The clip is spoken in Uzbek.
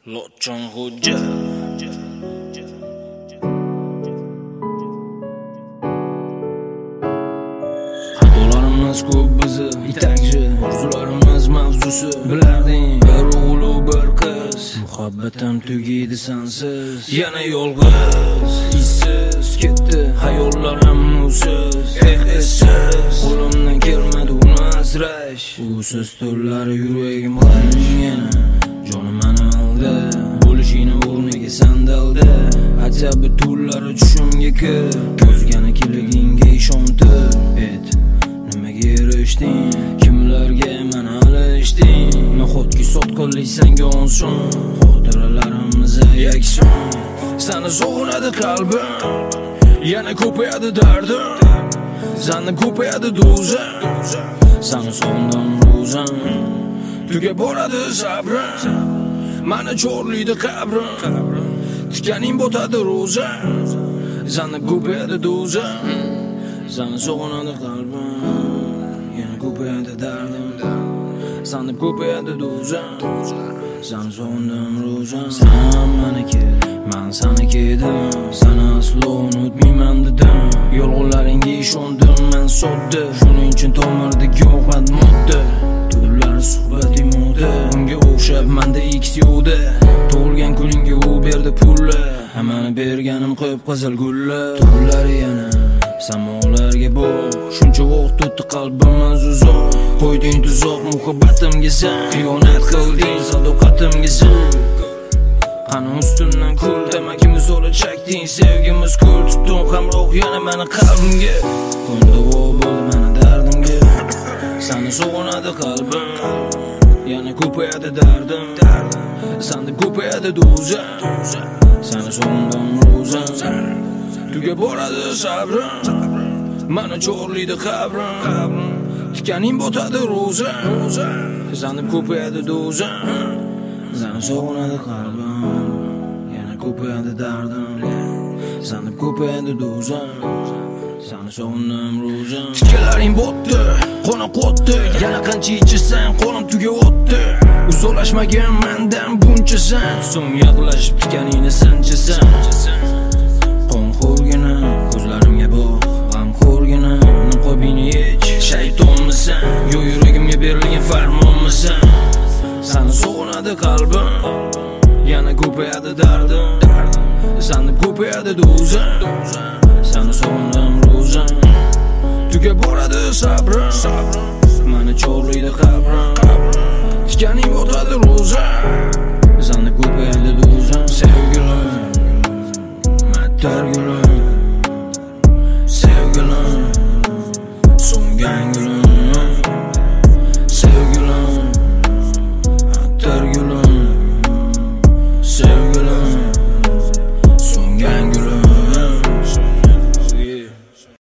Lochon Xo'ja xatolarimiz ko'p bizi itakchi orzularimiz mavzusi bilarding bir o'g'lu bir qiz muhabbatim tugaydi sensiz yana yolg'iz izsiz ketdi hayollarim usiz essiz qo'limdan kelmadi uni asrash usiz tunlari yuragim g'arim yana jonim mani aldi bo'lishingni o'rniga sandalda hatto butunlari tushimga kir ko'zgani keligingga ishontir nimaga erishding kimlarga mana alishding nahotki sotqinlik senga onson xotiralarimiz yakson seni sog'inadi qalbim yana ko'payadi dardim seni ko'payadi do'zim seni sog'indim ro'zam tugab boradi sabrim mani chorlaydi qabrim tikaning botadi ro'zam seni ko'payadi do'zim seni sog'inadi qalbim yana ko'payadi dardim seni ko'payadi do'zim seni sog'indim ro'zam sen meniki men seniki edim seni aslo unutmayman dedim yolg'onlaringga ishondim men sodda shuning uchun tomirdik yo'qmat modda turlar suhbat imoda unga o'xshab menda x yo'qda tug'ilgan kuningga u berdi pullar hammani berganim qip-qizil gullar turlar yana samolarga bor shuncha vaqt o'tdi qalbimiz uzoq qo'yding tuzoq muhabbatimga sen xiyonat qilding sadoqatimga sen qani ustimdan kul tamakimiz olib chakding sevgimiz kul tutding hamroh yana mani qalbimga kun davo bo'ldi mani dardimga seni sog'inadi qalbim yana ko'payadi dardim seni ko'payadi do'zim seni sog'indim ro'zam tugab boradi sabrim mani chorlaydi qabrim tikaning botadi ro'zam seni ko'payadi do'zim seni sog'inadi qalbim yana ko'payadi dardim seni ko'payadi do'zim seni sog'indim ro'zam tikalaring botdi qona qotdi yana qancha ichasan qo'lim tugayotdi uzoqlashmagin mendan buncha sen so'ng yaqinlashib tikaningni sanchasan qonxo'rgina ko'zlarimga boq g'amxo'rgina niqobingni yech shaytonmisan yo yuragimga berilgan farmonmisan seni sog'inadi qalbim yana ko'payadi dardim seni ko'payadi do'zim seni sog'indim ro'zam tugab boradi sabrim mani chorlaydi qabrim tikaning botadi ro'zam seni ko'payadi do'zim sevgilim mattar gulim